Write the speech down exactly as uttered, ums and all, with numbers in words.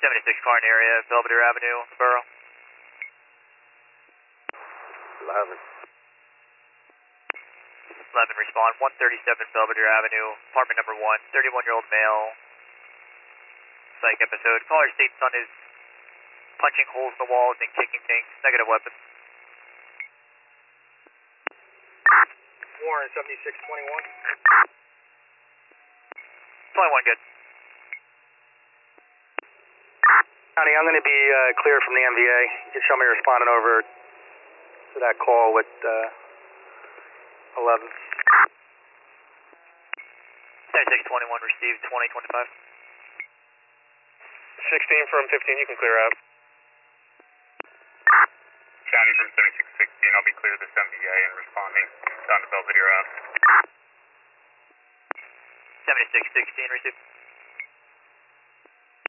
seventy-six car in the area, Belvedere Avenue, Borough. eleven. eleven, respond, one thirty-seven Belvedere Avenue, apartment number one, thirty-one-year-old male, psych episode. Caller states son is punching holes in the walls and kicking things, negative weapon. Warren, seventy-six twenty-one. twenty-one, good. County, I'm going to be uh, clear from the M V A. You can show me responding over to that call with uh, eleven. seventy-six twenty-one, received, twenty twenty-five. sixteen from fifteen, you can clear out. County from seventy-six sixteen, I'll be clear this M V A and responding down to Belvedere Ave. seventy-six sixteen, received.